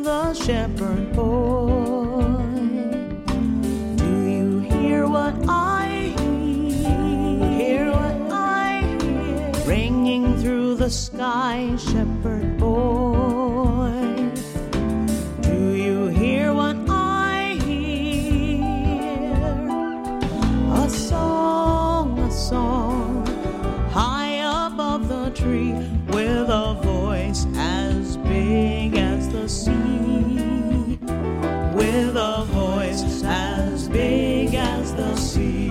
the shepherd boy. Do you hear what I hear? Hear what I hear? Ringing through the sky, shepherd boy. Do you hear what I hear? A song, high above the tree, with a voice as big as the sea, with a voice as big as the sea.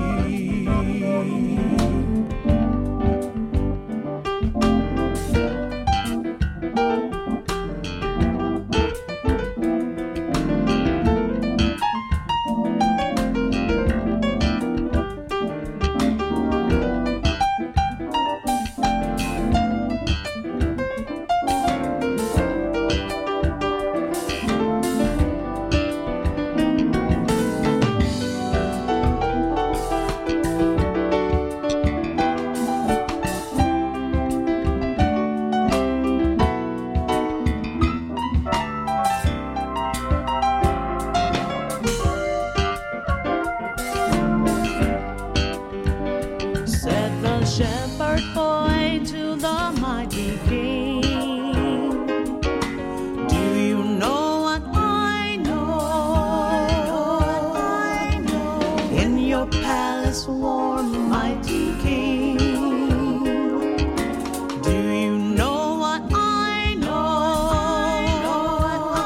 Shepherd boy to the mighty king, do you know what I know? In your palace warm, mighty king, do you know what I know?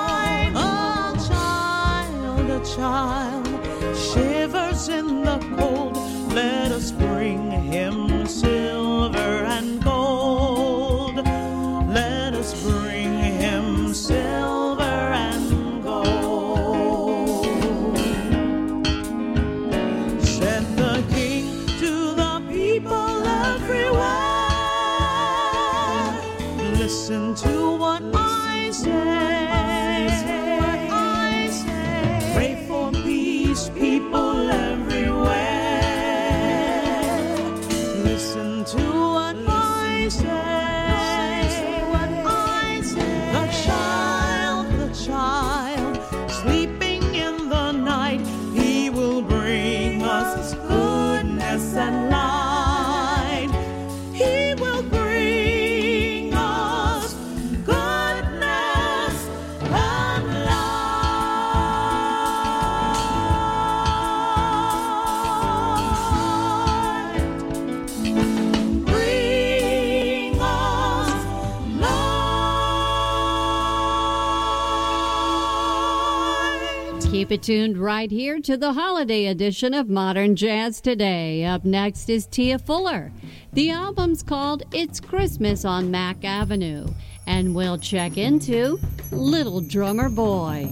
A child shivers in the cold. Let us bring him silver and gold. Let us bring him silver and gold. Said the king to the people everywhere, listen to what I say. Pray for peace, people everywhere. Listen to what I say, what I say. The child, sleeping in the night, he will bring us goodness and light. He will bring us goodness and light. Bring us light. Keep it tuned right here to the holiday edition of Modern Jazz Today. Up next is Tia Fuller. The album's called It's Christmas on Mack Avenue. And we'll check into Little Drummer Boy.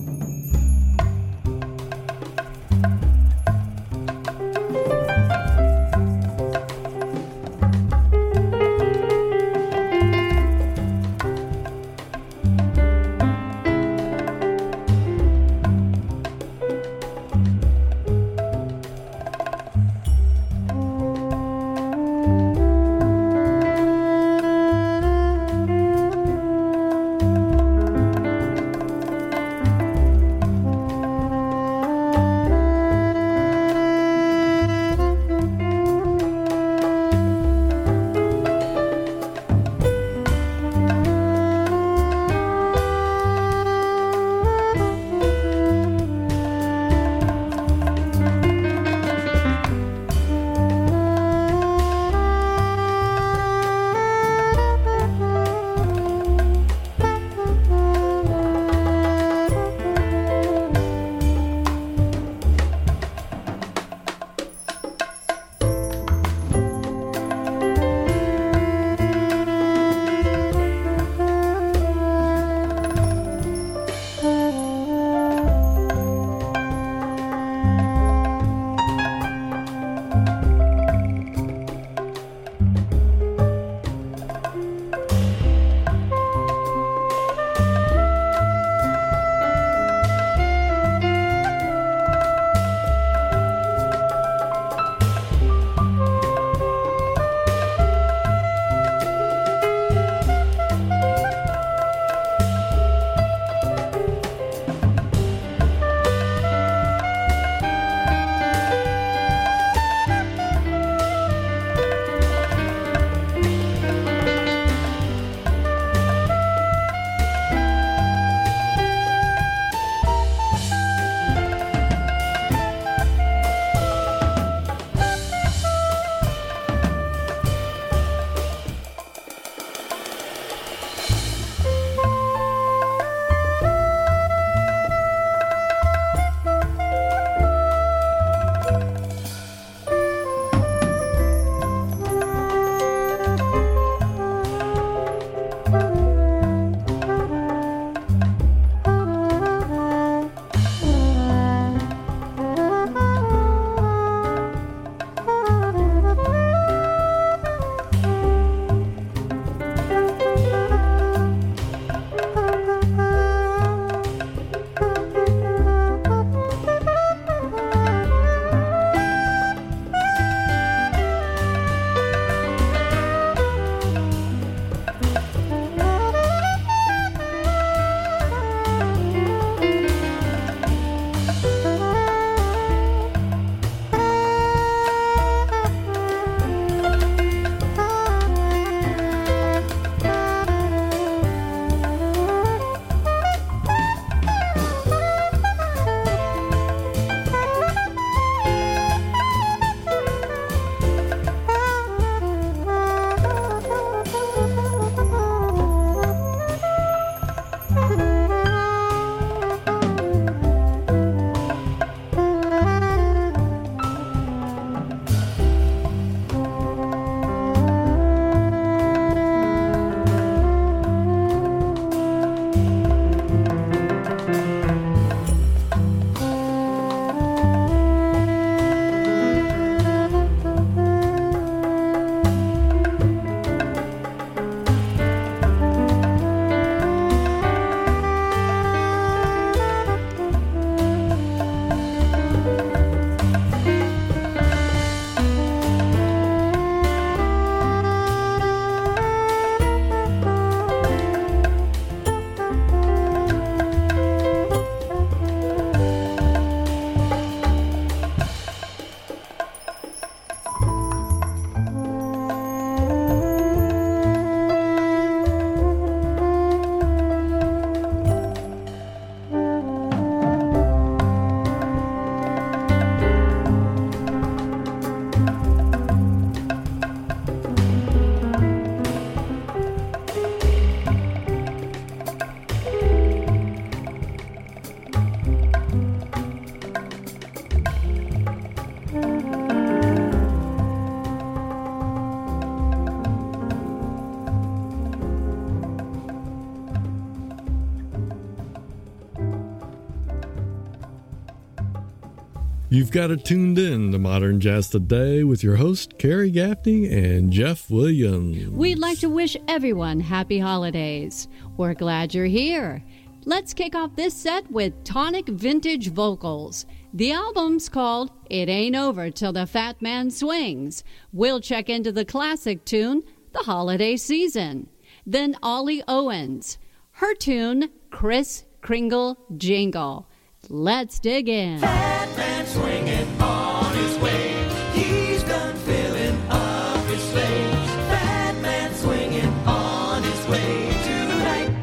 You've got it tuned in to Modern Jazz Today with your host, Carrie Gaffney and Jeff Williams. We'd like to wish everyone happy holidays. We're glad you're here. Let's kick off this set with Tonic Vintage Vocals. The album's called It Ain't Over Till the Fat Man Swings. We'll check into the classic tune, The Holiday Season. Then Ollie Owens, her tune, Kris Kringle Jingle. Let's dig in. Fat man swinging on his way. He's done filling up his sleigh. Fat man swinging on his way tonight.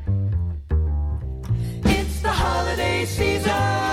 It's the holiday season,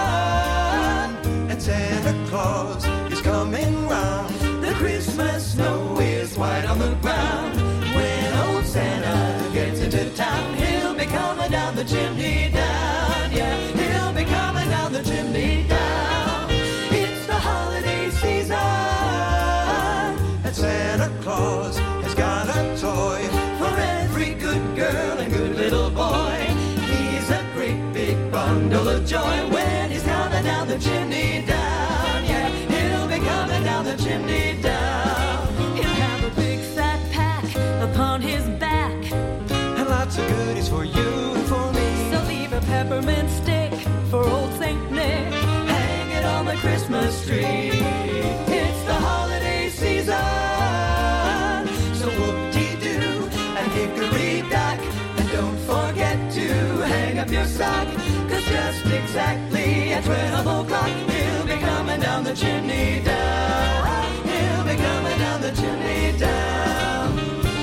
and Santa Claus is coming round. The Christmas snow is white on the ground. When old Santa gets into town, he'll be coming down the chimney down. Yeah, he'll be coming down the chimney down. It's the holiday season, and Santa Claus has got a toy for every good girl and good little boy. He's a great big bundle of joy when he's coming down the chimney down. Yeah, he'll be coming down the chimney down. He'll have a big fat pack upon his back, and lots of goodies for you and for me. So leave a peppermint stick for old Saint Nick, hang it on the Christmas tree. It's the holiday season, so whoop-dee-doo and hickory-dock, and don't forget to hang up your sock, 'cause just exactly at 12 o'clock he'll be coming down the chimney down. He'll be coming down the chimney down.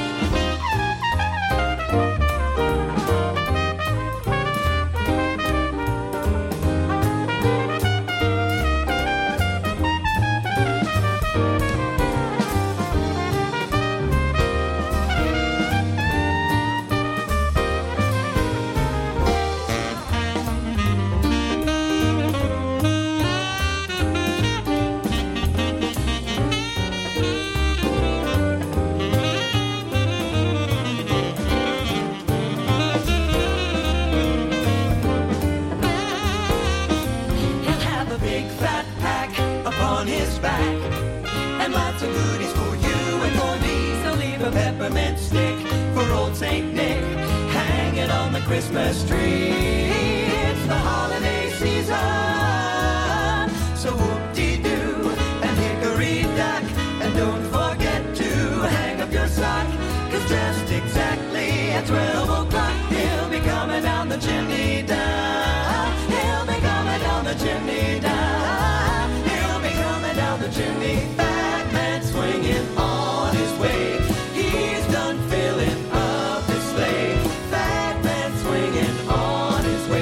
Peppermint stick for old Saint Nick, hang it on the Christmas tree. It's the holiday season, so whoop-dee-doo and hickory-dock, and don't forget to hang up your sock, 'cause just exactly at 12 o'clock he'll be coming down the chimney down. He'll be coming down the chimney down. He'll be coming down the chimney. Fat man swinging on his way. He's done filling up his sleigh. Fat man swinging on his way.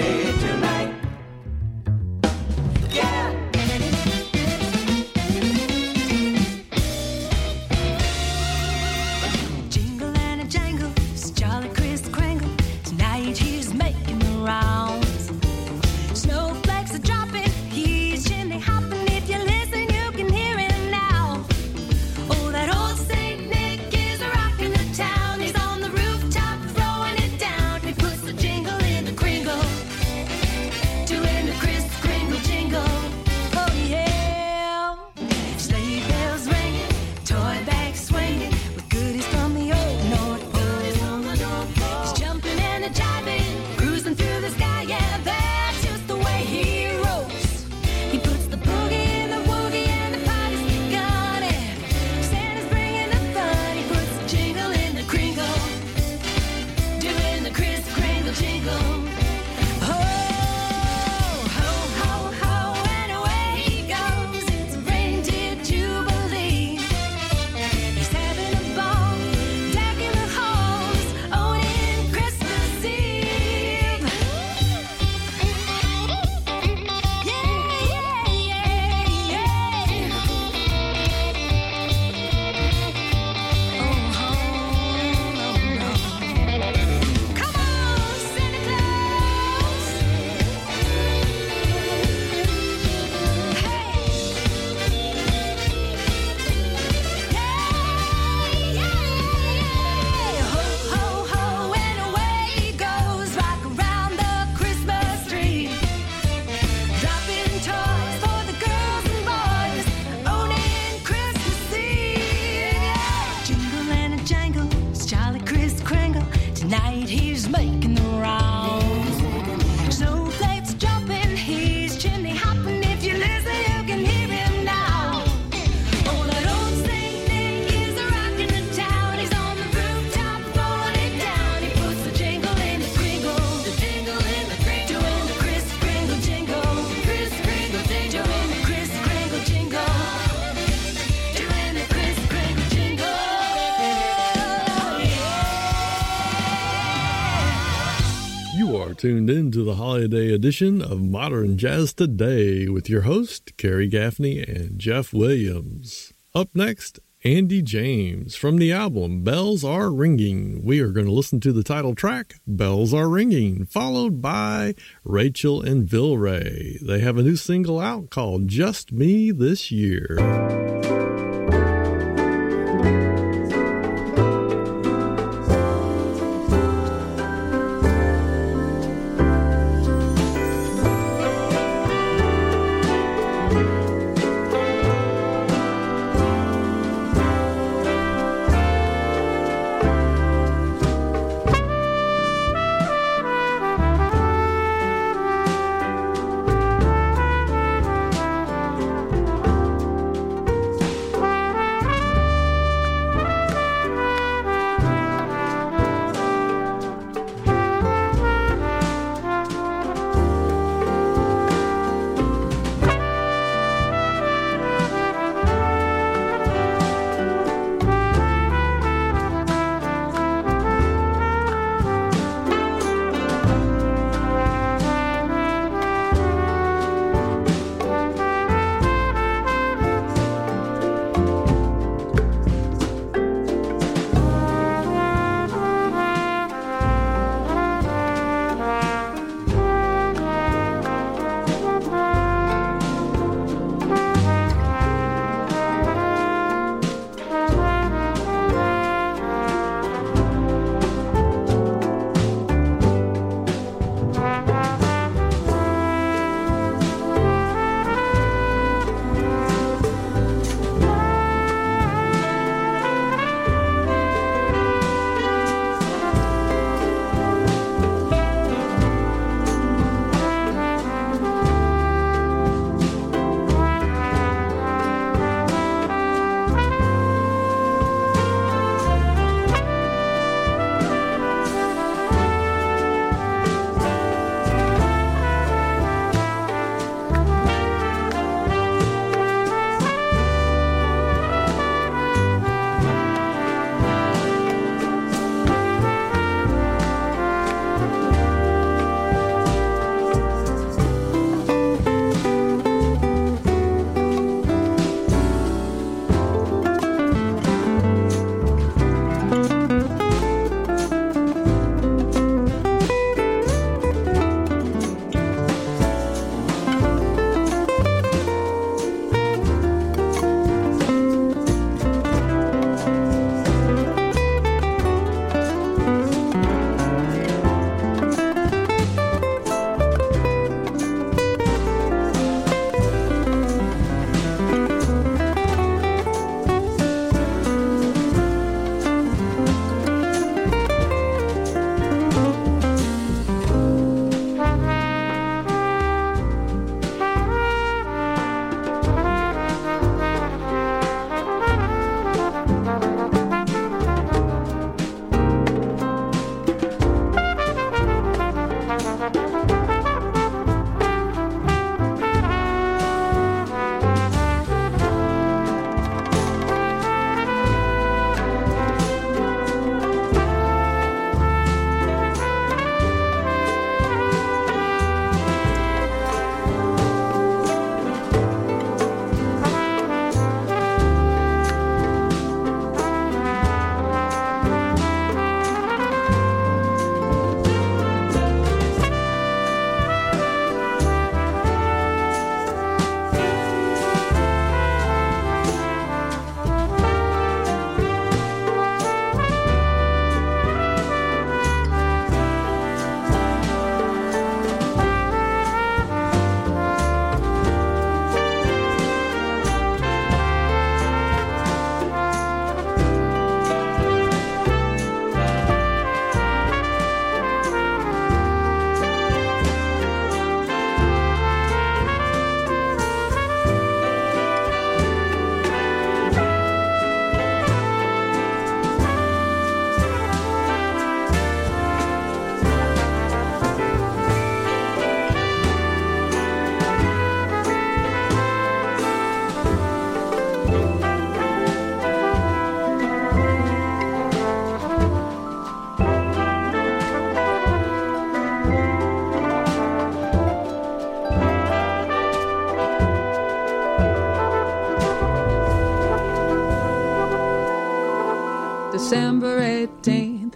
tuned in to the holiday edition of Modern Jazz Today with your host, Kerry Gaffney and Jeff Williams. Up next, Andy James from the album Bells Are Ringing. We are going to listen to the title track, Bells Are Ringing, followed by Rachel and Vilray. They have a new single out called Just Me This Year.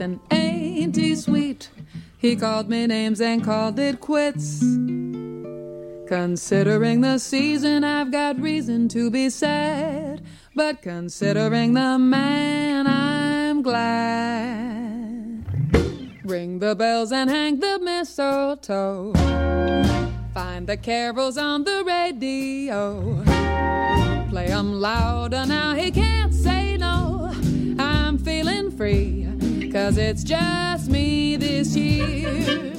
Nathan, ain't he sweet? He called me names and called it quits. Considering the season, I've got reason to be sad. But considering the man, I'm glad. Ring the bells and hang the mistletoe. Find the carols on the radio. Play 'em louder now, he can't say no. I'm feeling free, 'cause it's just me this year.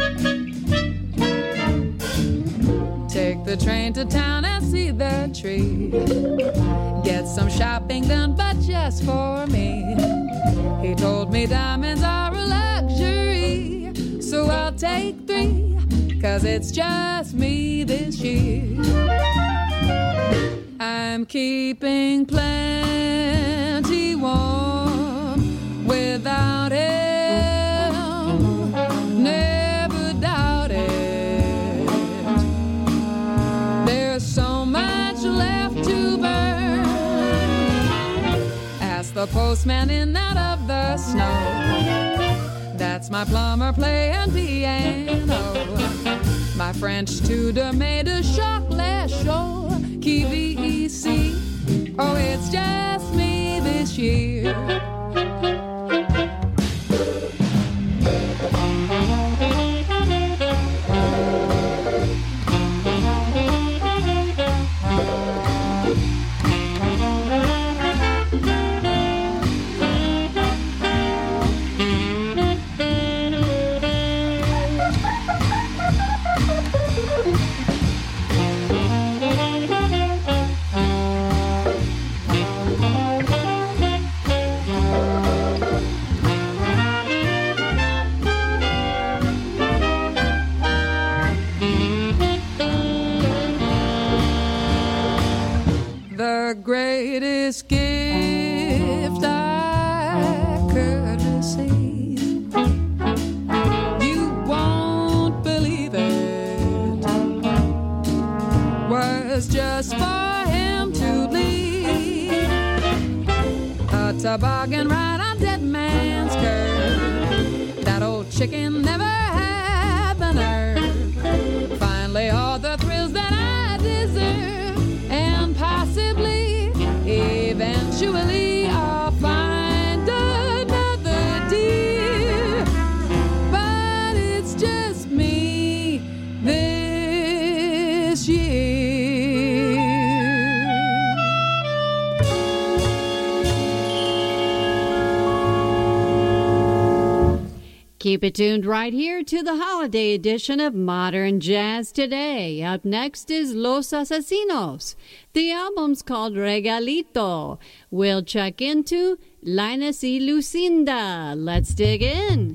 Take the train to town and see the tree. Get some shopping done, but just for me. He told me diamonds are a luxury, so I'll take 3, 'cause it's just me this year. I'm keeping plenty warm without him. Never doubt it. There's so much left to burn. Ask the postman in out of the snow. That's my plumber playing piano. My French tutor made a chocolat chaud. KVEC. Oh, it's just me this year. The greatest gift I could receive, you won't believe it, was just for him to leave. A toboggan ride on Dead Man's Curve. That old chicken never had the nerve. Finally all the thrills that I deserve, and possibly, eventually, I'll find another dear. But it's just me this year. Keep it tuned right here to the holiday edition of Modern Jazz Today. Up next is Los Asesinos. The album's called Regalito. We'll check into Linus y Lucinda. Let's dig in.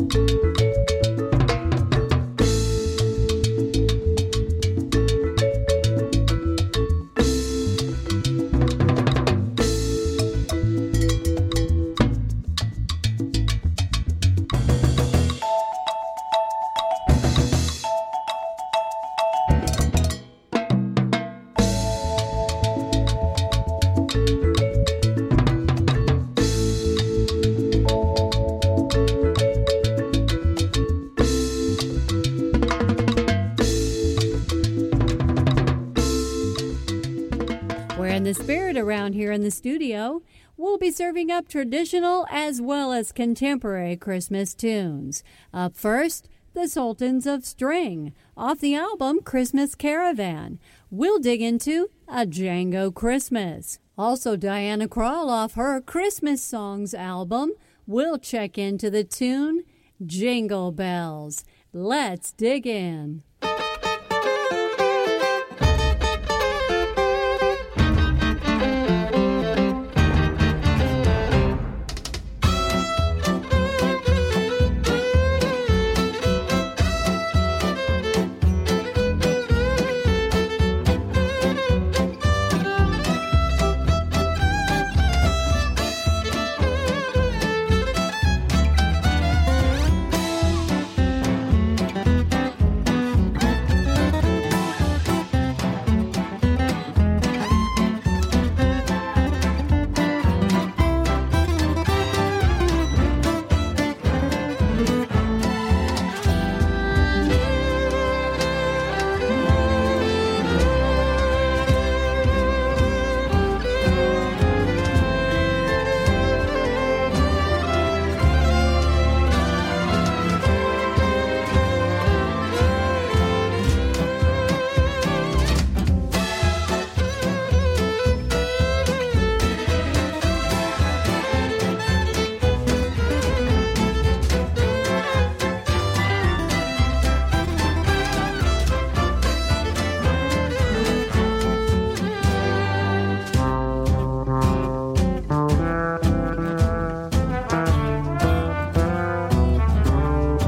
The spirit around here in the studio, we'll be serving up traditional as well as contemporary Christmas tunes. Up first, the Sultans of String, off the album Christmas Caravan. We'll dig into A Django Christmas. Also, Diana Krall off her Christmas Songs album. We'll check into the tune Jingle Bells. Let's dig in.